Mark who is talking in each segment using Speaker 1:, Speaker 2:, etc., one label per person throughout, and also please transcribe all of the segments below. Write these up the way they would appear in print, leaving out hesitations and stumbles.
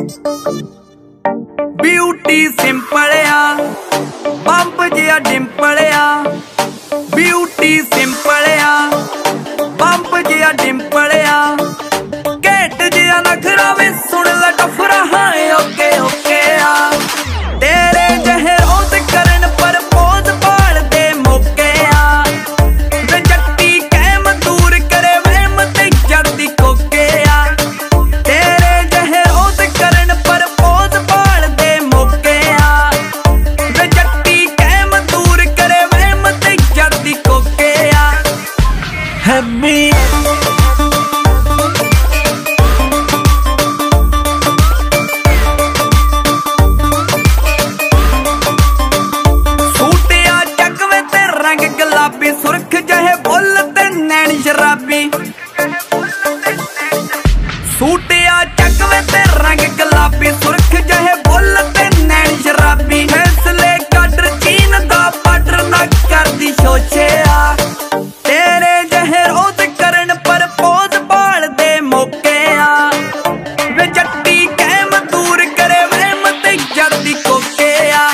Speaker 1: Beauty simple आ pump जिहा dimple आ। ब्यूटी सिंपल आ पंप जिहा डिंपल आ। घेट जिहा नखरा वे सुन ला टफरा हाँ ओके ओके आ। तेरे जहे रोज करन पर पोज भाल दे मौके आ। वे जट्टी कैम दूर करे वहम ते जड़दी कोके आ। तेरे जहे रोज करन पर पोज भाल दे मौके आ। वे जट्टी कैम दूर करे वहम ते जड़दी कोके आ। हैप्पी सुरख जहे बुल ते नैन शराबी। सूटिया चकवे ते रंग गुलाबी सुरख जहे बुल ते नैन शराबी। फैसले कटर चीन दा पाटर ना करदी शोशे आ। तेरे जहे रोज करन पर पोज भाल दे मौके आ। वे जट्टी कैम दूर करे वहम ते जड़दी कोके आ।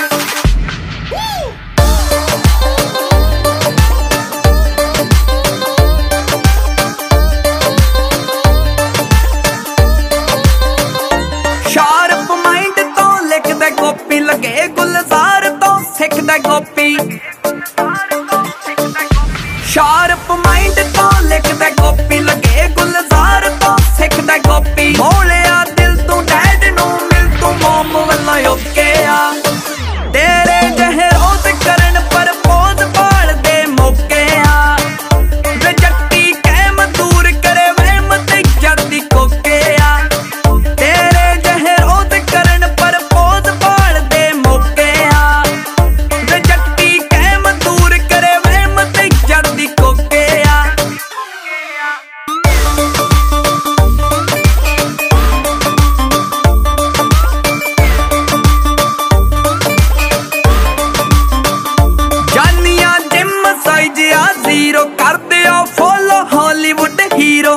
Speaker 1: शार्प माइंड तो लिखदा कॉपी लगे गुलजार तो सिखदा कॉपी। शार्प माइंड तो लिखदा कॉपी लगे गुलजार तो सिखदा कॉपी। मोलिया दिल तू डैड नू मिल तू मोम वल्ला ओके आ। तेरे जहे रोज करन पर पोज भाल दे मौके आ। वे जट्टी कैम दूर करे वहम ते जड़दी कोके आ। तेरे जहे रोज करन पर पोज भाल दे मौके आ। वे जट्टी कैम दूर करे वहम ते जड़दी कोके आ। जानिया जिम साइज आ जीरो कर दियो फॉलो हॉलीवुड हीरो।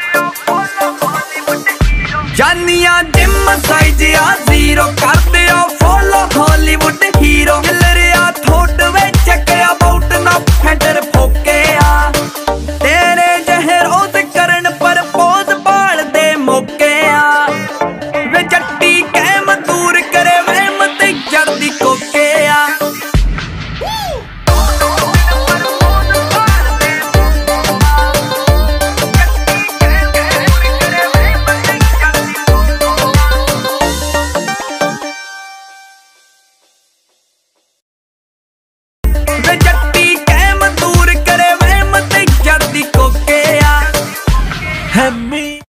Speaker 1: जानिया जिम साइज आ जीरो कर दियो फॉलो हॉलीवुड हीरो। हिलरिया थोट वे चकया बाउट ना फेंटर फोके आ। तेरे जहे रोज करन पर पोज भाल दे मौके आ। वे जट्टी कैम दूर करे वहम ते जड़दी कोके आ। वे